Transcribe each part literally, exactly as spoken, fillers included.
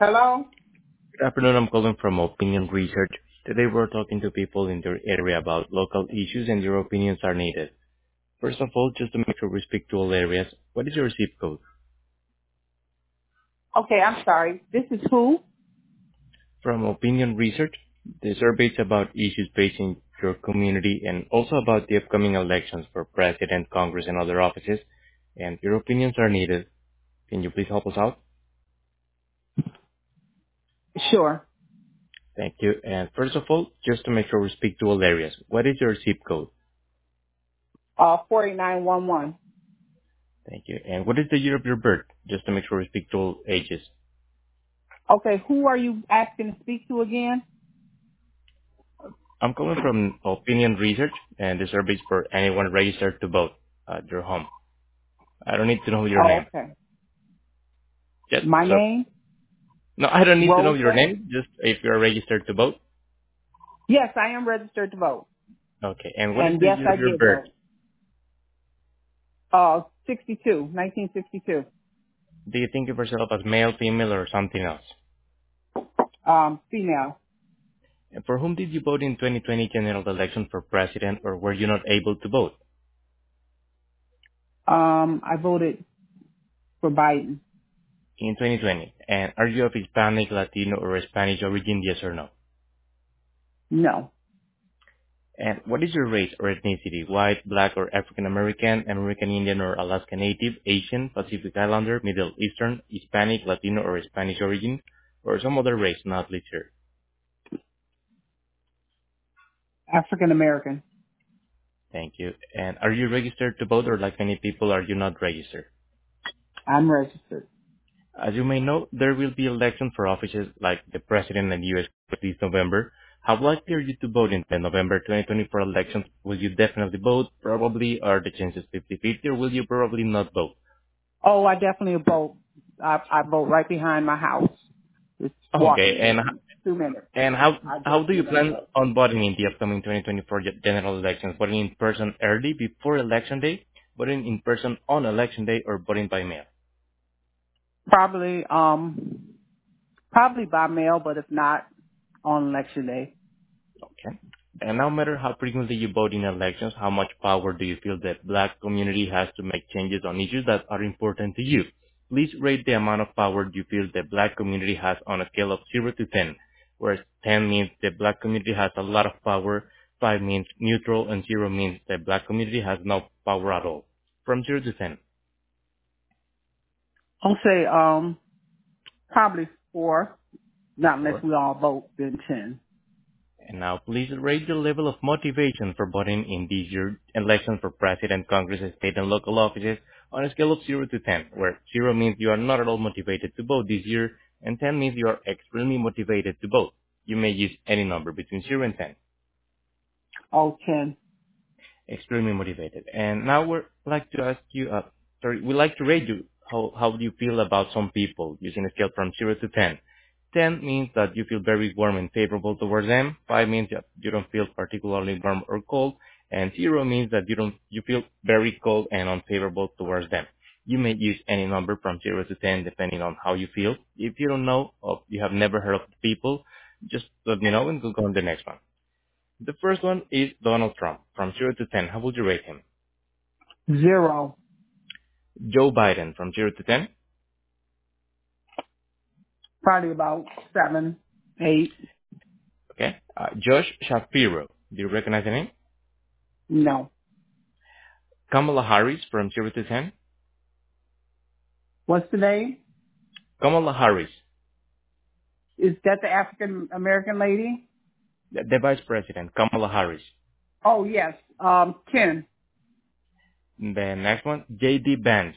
Hello? Good afternoon. I'm calling from Opinion Research. Today we're talking to people in your area about local issues and your opinions are needed. First of all, just to make sure we speak to all areas, what is your zip code? Okay, I'm sorry. This is who? From Opinion Research, the survey is about issues facing your community and also about the upcoming elections for President, Congress, and other offices, and your opinions are needed. Can you please help us out? Sure. Thank you. And first of all, just to make sure we speak to all areas, what is your zip code? Uh, forty-nine eleven. Thank you. And what is the year of your birth? Just to make sure we speak to all ages. Okay, who are you asking to speak to again? I'm calling from Opinion Research, and the survey is for anyone registered to vote at your home. I don't need to know your Oh, name. okay. Just My so name? no, I don't need to know your Rosa? name. Just if you're registered to vote. Yes, I am registered to vote. Okay. And what is And the yes, year I of your did birth? vote. Uh, sixty-two, nineteen sixty-two. Do you think of yourself as male, female, or something else? Um, female. And for whom did you vote in twenty twenty general election for president, or were you not able to vote Um, I voted for Biden. in twenty twenty? And are you of Hispanic, Latino, or Spanish origin? Yes or no? No. And what is your race or ethnicity? White, black, or African American, American Indian or Alaska Native, Asian, Pacific Islander, Middle Eastern, Hispanic, Latino, or Spanish origin, or some other race not listed? African American. Thank you. And are you registered to vote, or like many people, are you not registered? I'm registered. As you may know, there will be elections for offices like the President and U S this November. How likely are you to vote in the November twenty twenty-four elections? Will you definitely vote? Probably. Are the chances fifty-fifty, or will you probably not vote? Oh, I definitely vote. I, I vote right behind my house. It's Okay. walking And distance. Two minutes. And how I how do definitely you gonna plan vote. on voting in the upcoming twenty twenty-four ge- general elections? Voting in person early before election day, voting in person on election day, or voting by mail? Probably, um, probably by mail, but if not, on election day. Okay. And no matter how frequently you vote in elections, how much power do you feel the black community has to make changes on issues that are important to you? Please rate the amount of power you feel the black community has on a scale of zero to ten, where ten means the black community has a lot of power, five means neutral, and zero means the black community has no power at all. From zero to ten. I'll say, um, probably four, not unless Four. we all vote, then ten. And now please rate your level of motivation for voting in this year's election for president, Congress, state, and local offices on a scale of zero to ten, where zero means you are not at all motivated to vote this year, and ten means you are extremely motivated to vote. You may use any number between zero and ten. Oh, ten. Extremely motivated. And now we'd like to ask you, uh, sorry, we'd like to rate you. How, how do you feel about some people using a scale from zero to ten? ten means that you feel very warm and favorable towards them. five means that you don't feel particularly warm or cold. And zero means that you don't, you feel very cold and unfavorable towards them. You may use any number from zero to ten depending on how you feel. If you don't know or you have never heard of the people, just let me know and we'll go on the next one. The first one is Donald Trump. From zero to ten, how would you rate him? Zero. Joe Biden. From zero to ten. Probably about seven, eight. Okay. Uh, Josh Shapiro. Do you recognize the name? No. Kamala Harris. From zero to ten. What's the name? Kamala Harris, Is that the African American lady? the, the Vice President. Kamala Harris. Oh, yes. Um, ten. The next one, J D Vance.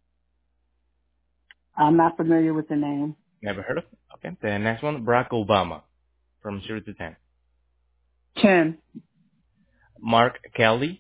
I'm not familiar with the name. Never heard of it? Okay. The next one, Barack Obama. From zero to ten. Ten. Mark Kelly.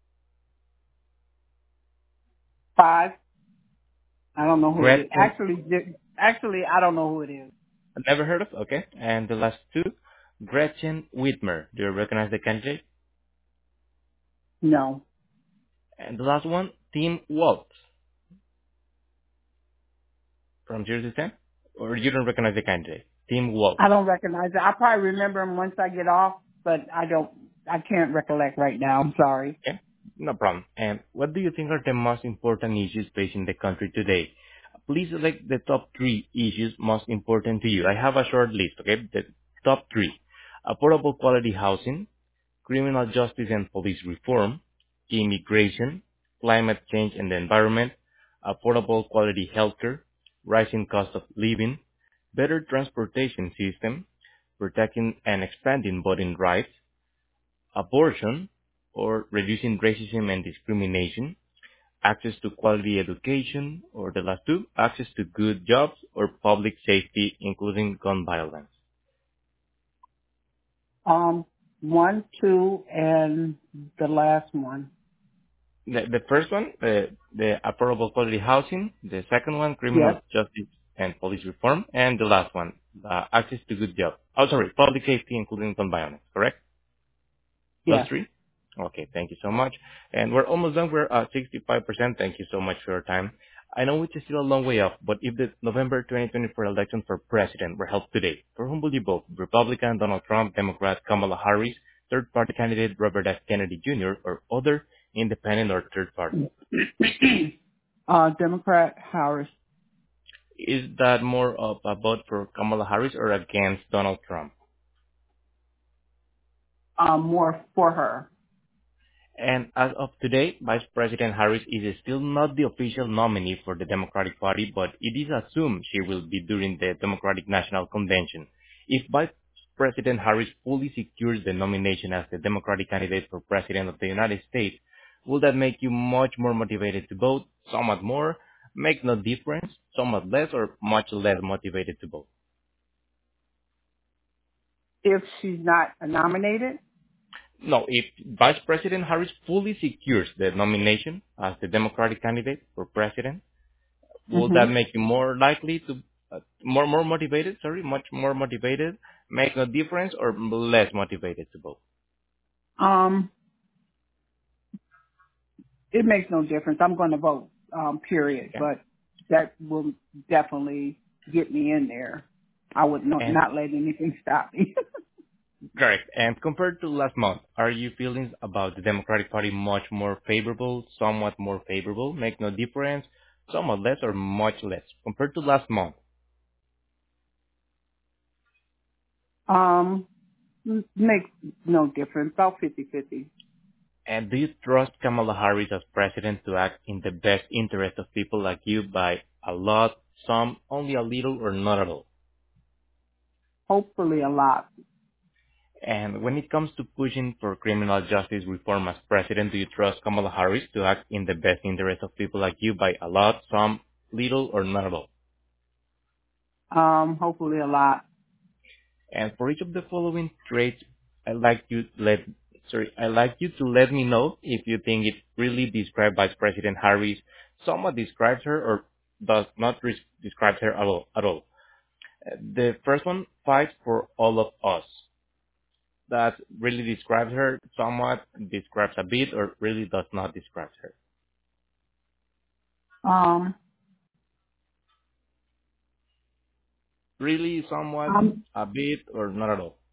Five. I don't know who it is. Gretchen. Actually, di- actually, I don't know who it is. Never heard of? Okay. And the last two, Gretchen Whitmer. Do you recognize the candidate? No. And the last one, Tim Walz. From zero to ten. Or you don't recognize the candidate? Tim Walz. I don't recognize it. I'll probably remember him once I get off, but I don't, I can't recollect right now. I'm sorry. Okay, no problem. And what do you think are the most important issues facing the country today? Please select the top three issues most important to you. I have a short list, okay? The top three. Affordable quality housing, criminal justice and police reform, immigration, climate change and the environment, affordable quality healthcare, rising cost of living, better transportation system, protecting and expanding voting rights, abortion, or reducing racism and discrimination, access to quality education, or the last two, access to good jobs or public safety, including gun violence. Um, one, two, and the last one. The, the first one, the, the affordable quality housing. The second one, criminal Yes, justice and police reform. And the last one, uh, access to good jobs. Oh, sorry, public safety, including gun violence, correct? Those yes. three? Okay, thank you so much. And we're almost done. We're at sixty-five percent. Thank you so much for your time. I know it's still a long way off, but if the November twenty twenty-four election for president were held today, for whom will you vote? Republican Donald Trump, Democrat Kamala Harris, third-party candidate Robert F. Kennedy Junior, or other independent or third party? uh, Democrat Harris. Is that more of a vote for Kamala Harris or against Donald Trump? Um, more for her. And as of today, Vice President Harris is still not the official nominee for the Democratic Party, but it is assumed she will be during the Democratic National Convention. If Vice President Harris fully secures the nomination as the Democratic candidate for President of the United States, will that make you much more motivated to vote, somewhat more, make no difference, somewhat less, or much less motivated to vote? If she's not nominated, No, if Vice President Harris fully secures the nomination as the Democratic candidate for president, will that hmm make you more likely to, uh, more more motivated? Sorry, much more motivated, make no difference, or less motivated to vote? um, it makes no difference. I'm going to vote, um, period. Okay. But that will definitely get me in there. I would not, And not let anything stop me. correct. And compared to last month, are your feelings about the Democratic Party much more favorable, somewhat more favorable, make no difference, somewhat less, or much less compared to last month? um, makes no difference. About fifty-fifty. And do you trust Kamala Harris as president to act in the best interest of people like you by a lot, some, only a little, or not at all? Hopefully a lot. And when it comes to pushing for criminal justice reform as president, do you trust Kamala Harris to act in the best interest of people like you by a lot, some, little, or not at all? Um, hopefully a lot. And for each of the following traits, I'd like you to let sorry, I'd like you to let me know if you think it really describes Vice President Harris, somewhat describes her, or does not re- describe her at all. At all. Uh, The first one, fights for all of us. That really describes her, somewhat describes a bit, or really does not describe her. Um, Really, somewhat, I'm, a bit, or not at all.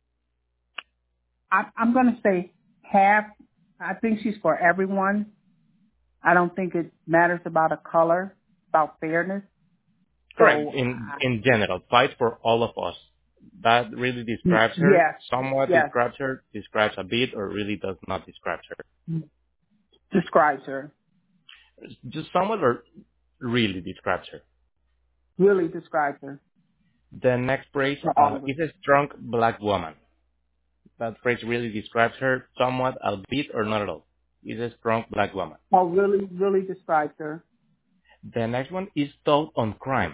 I, I'm going to say half. I think she's for everyone. I don't think it matters about a color, about fairness. Correct. So, In I, in general, fight for all of us. That really describes her, yes, somewhat yes, describes her, describes a bit, or really does not describe her. describes her. Just somewhat or really describes her. Really describes her The next phrase for all uh, of us. is a strong black woman. That phrase really describes her, somewhat, a bit, or not at all. Is a strong black woman. Oh, really, really describes her. The next one is tough on crime.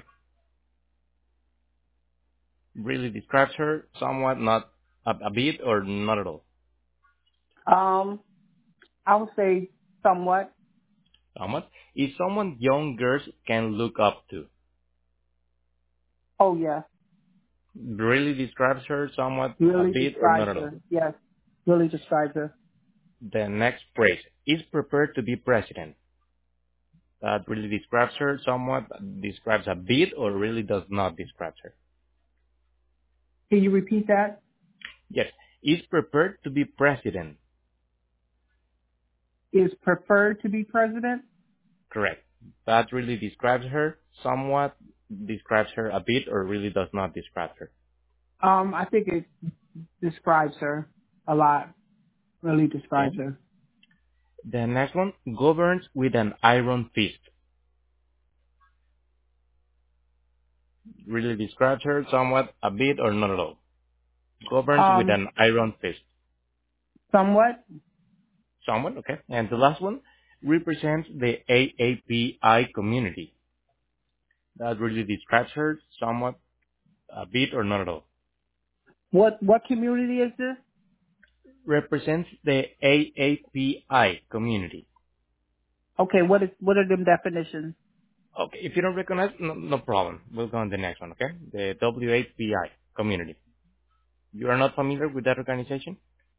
Really describes her, somewhat, not a, a bit, or not at all. Um, I would say somewhat. Somewhat is someone young girls can look up to. Oh, yes, Really describes her, somewhat, a really bit, or not describes at all. her. Yes, really describes her. The next phrase is prepared to be president. That really describes her somewhat, describes a bit, or really does not describe her. Can you repeat that? Yes, is prepared to be president. Is preferred to be president? Correct. That really describes her somewhat, describes her a bit, or really does not describe her. Um, I think it describes her a lot. Really Okay. describes her. The next one, governs with an iron fist. Really describes her somewhat, a bit, or not at all. Governs with Um, an iron fist. somewhat. Someone, okay. And the last one, represents the A A P I community. That really describes her somewhat, a bit, or not at all. What what community is this? Represents the A A P I community. Okay, what is what are them definitions? Okay, if you don't recognize, no, no problem. We'll go on the next one, okay? The W A P I community. You are not familiar with that organization?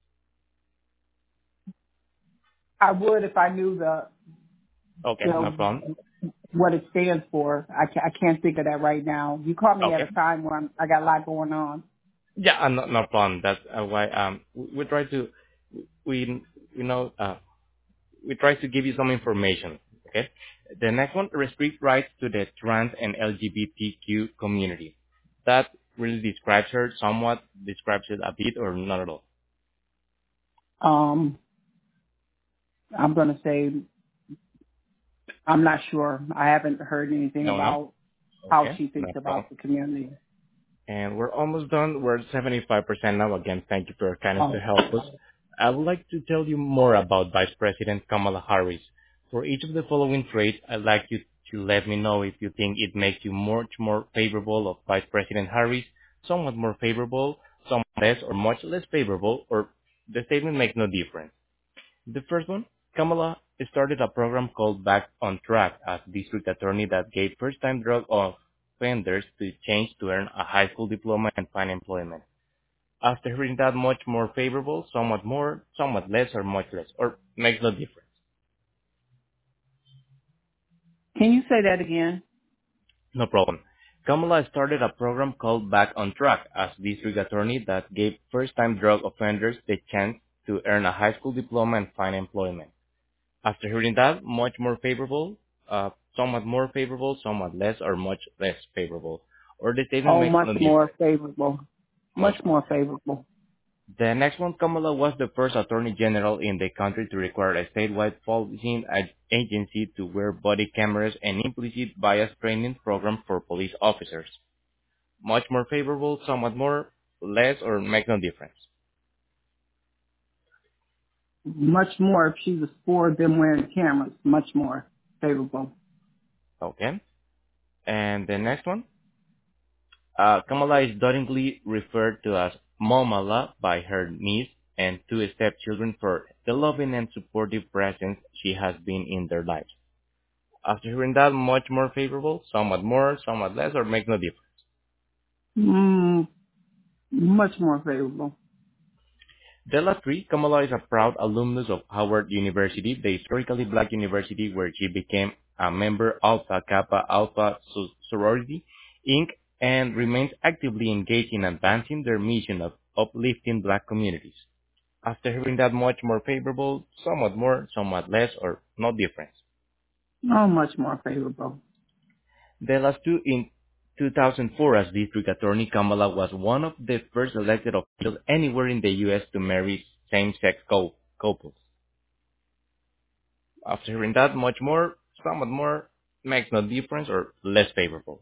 I would if I knew the Okay, you no know problem. what it stands for. I can't, I can't think of that right now. You caught me at a Okay. time where I'm, I got a lot going on. Yeah, uh, no, no problem. That's uh, why um we, we try to we you know uh we try to give you some information. Okay. The next one, restrict rights to the trans and L G B T Q community. That really describes her somewhat, describes it a bit, or not at all. Um, I'm gonna say I'm not sure. I haven't heard anything No, no. about how Okay, she no thinks problem. about the community. And we're almost done. We're seventy-five percent now. Again, thank you for your kindness to Oh, help us. I would like to tell you more about Vice President Kamala Harris. For each of the following traits, I'd like you to let me know if you think it makes you much more favorable of Vice President Harris, somewhat more favorable, somewhat less, or much less favorable, or the statement makes no difference. The first one, Kamala started a program called Back on Track as district attorney that gave first-time drug offenders to change to earn a high school diploma and find employment. After hearing that, much more favorable, somewhat more, somewhat less, or much less, or makes no difference. can you say that again? No problem. Kamala started a program called Back on Track as district attorney that gave first-time drug offenders the chance to earn a high school diploma and find employment. After hearing that, much more favorable, uh, somewhat more favorable, somewhat less, or much less favorable. Or the statement Oh, makes much no more difference. favorable. Much Much more. more favorable. The next one, Kamala was the first attorney general in the country to require a statewide policing ag- agency to wear body cameras and implicit bias training program for police officers. Much more favorable, somewhat more, less, or makes no difference. Much more if she was for them wearing cameras. Much more favorable. Okay. And the next one, Uh, Kamala is dotingly referred to as Momala by her niece and two stepchildren for the loving and supportive presence she has been in their lives. After hearing that, much more favorable, somewhat more, somewhat less, or makes no difference. Mm, much more favorable. The last three, Kamala is a proud alumnus of Howard University, the historically black university where she became a member Alpha Kappa Alpha so- Sorority, Incorporated, and remains actively engaged in advancing their mission of uplifting black communities. After hearing that, much more favorable, somewhat more, somewhat less, or no difference. Oh, much more favorable. The last two, in two thousand four as district attorney, Kamala was one of the first elected officials anywhere in the U S to marry same-sex cou- couples. After hearing that, much more, somewhat more, makes no difference, or less favorable.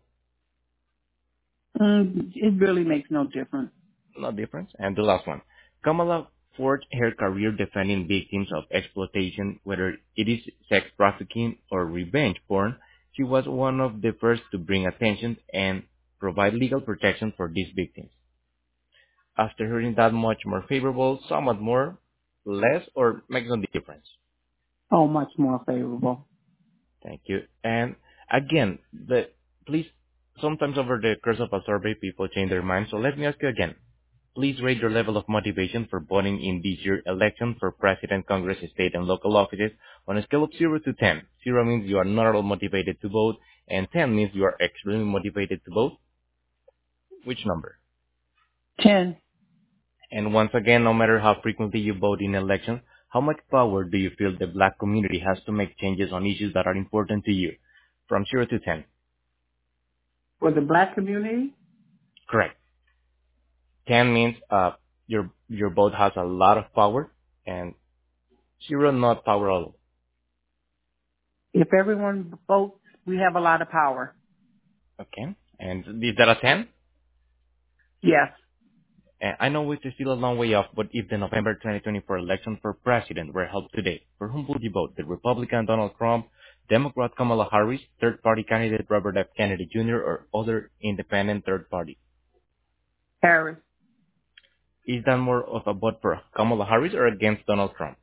Mm, it really makes no difference. No difference. And the last one. Kamala forged her career defending victims of exploitation, whether it is sex trafficking or revenge porn. She was one of the first to bring attention and provide legal protection for these victims. After hearing that, much more favorable, somewhat more, less, or makes no difference. Oh, much more favorable. Thank you. And again, the please, sometimes over the course of a survey, people change their minds. So let me ask you again. Please rate your level of motivation for voting in this year's election for President, Congress, state, and local offices on a scale of zero to ten. zero means you are not at all motivated to vote, and ten means you are extremely motivated to vote. Which number? ten. And once again, no matter how frequently you vote in elections, how much power do you feel the black community has to make changes on issues that are important to you? From zero to ten. For the black community? Correct. ten means uh, your your vote has a lot of power, and zero not power at all. If everyone votes, we have a lot of power. Okay. And is that a ten? Yes. And I know it's still a long way off, but if the November twenty twenty-four election for president were held today, for whom would you vote? The Republican Donald Trump, Democrat Kamala Harris, third-party candidate Robert F. Kennedy Junior, or other independent third party? Harris. Is that more of a vote for Kamala Harris or against Donald Trump?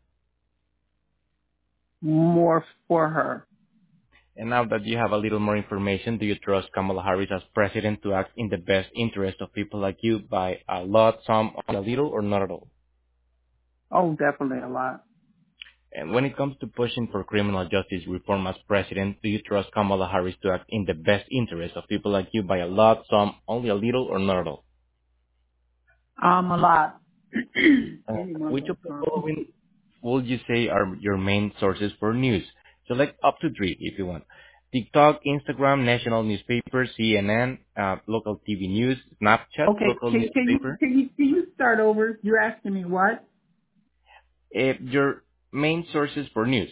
More for her. And now that you have a little more information, do you trust Kamala Harris as president to act in the best interest of people like you by a lot, some, a little, or not at all? Oh, definitely a lot. And when it comes to pushing for criminal justice reform as president, do you trust Kamala Harris to act in the best interest of people like you by a lot, some, only a little, or not at all? Um, a lot. Uh, Anyone which but of the Trump. following would you say are your main sources for news? Select up to three if you want. TikTok, Instagram, national newspaper, C N N, uh, local T V news, Snapchat, Okay, local can, can you newspaper. can you can you start over? You're asking me what? Uh, your main sources for news.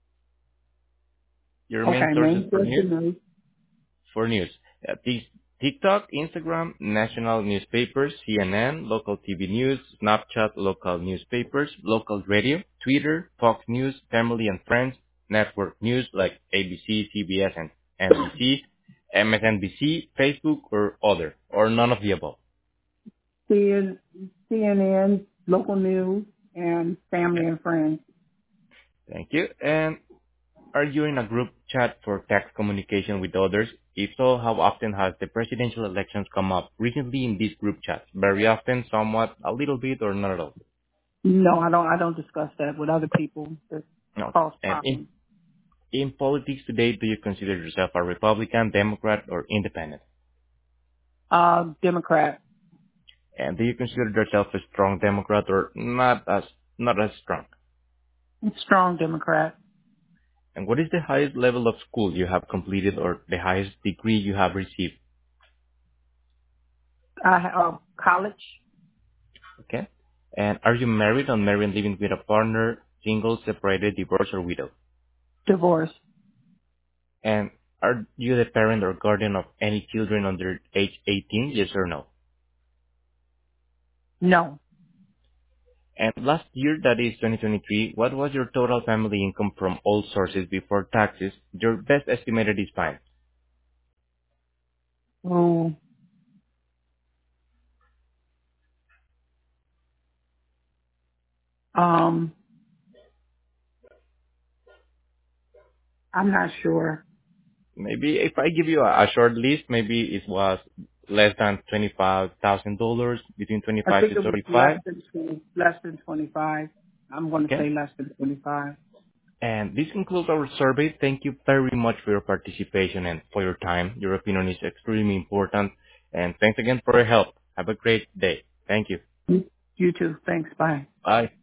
Your Okay, main sources main for source news. of news. For news. Uh, Tik- TikTok, Instagram, national newspapers, C N N, local T V news, Snapchat, local newspapers, local radio, Twitter, Fox News, Family and Friends, network news like A B C, C B S, and N B C, M S N B C, Facebook, or other, or none of the above. C N N, local news, and family Okay. and friends. Thank you. And are you in a group chat for text communication with others? If so, how often has the presidential elections come up recently in these group chats? Very often, somewhat, a little bit, or not at all? No, I don't. I don't discuss that with other people. That No. cause And in, problems. in politics today, do you consider yourself a Republican, Democrat, or independent? Uh, Democrat. And do you consider yourself a strong Democrat or not as not as strong? Strong Democrat. And what is the highest level of school you have completed or the highest degree you have received? I uh, college. Okay. And are you married, unmarried, living with a partner, single, separated, divorced, or widow? Divorce. And are you the parent or guardian of any children under age eighteen? Yes or no? No. And last year, that is twenty twenty-three, what was your total family income from all sources before taxes? Your best estimated is fine. Ooh. Um, I'm not sure. Maybe if I give you a, a short list, maybe it was less than twenty-five thousand dollars, between I twenty-five think to it was less thirty-five. than twenty, less than twenty-five. I'm going to Okay. say less than twenty-five. And this concludes our survey. Thank you very much for your participation and for your time. Your opinion is extremely important. And thanks again for your help. Have a great day. Thank you. You you too. Thanks. Bye. Bye.